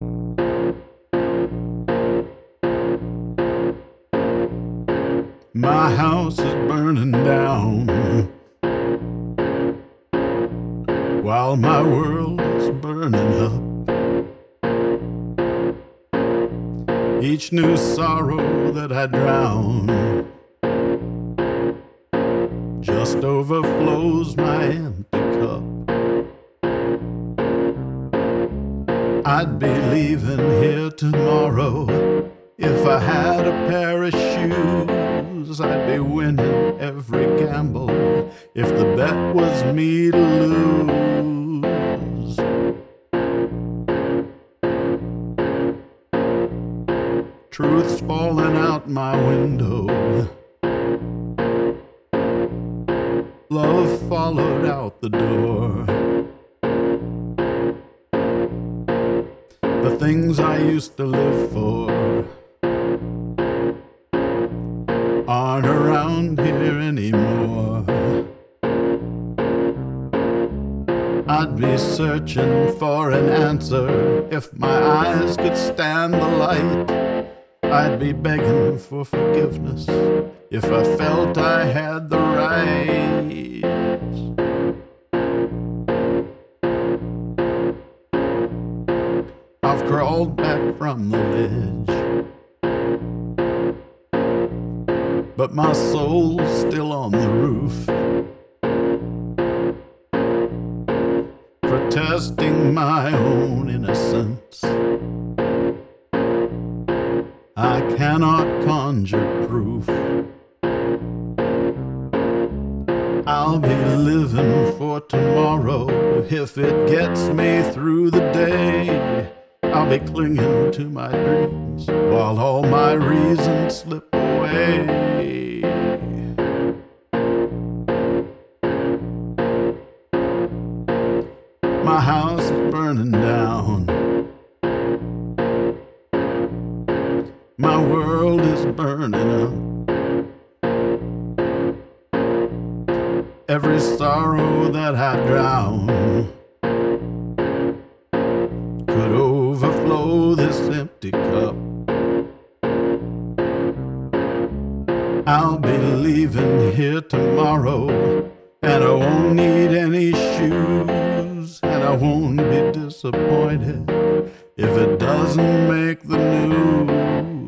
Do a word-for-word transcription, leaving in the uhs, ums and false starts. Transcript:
My house is burning down while my world is burning up. Each new sorrow that I drown just overflows my empty cup. I'd be leaving here tomorrow if I had a pair of shoes. I'd be winning every gamble if the bet was me to lose. Truth's falling out my window. Love followed out the door. The things I used to live for aren't around here anymore. I'd be searching for an answer if my eyes could stand the light. I'd be begging for forgiveness if I felt I had the right. I've crawled back from the ledge, but my soul's still on the roof, protesting my own innocence. I cannot conjure proof. I'll be living for tomorrow if it gets me through the day. I'll be clinging to my dreams while all my reasons slip away. My house is burning down. My world is burning up. Every sorrow that I drown could overflow this empty cup. I'll be leaving here tomorrow, and I won't need any shoes, and I won't be disappointed if it doesn't make the news.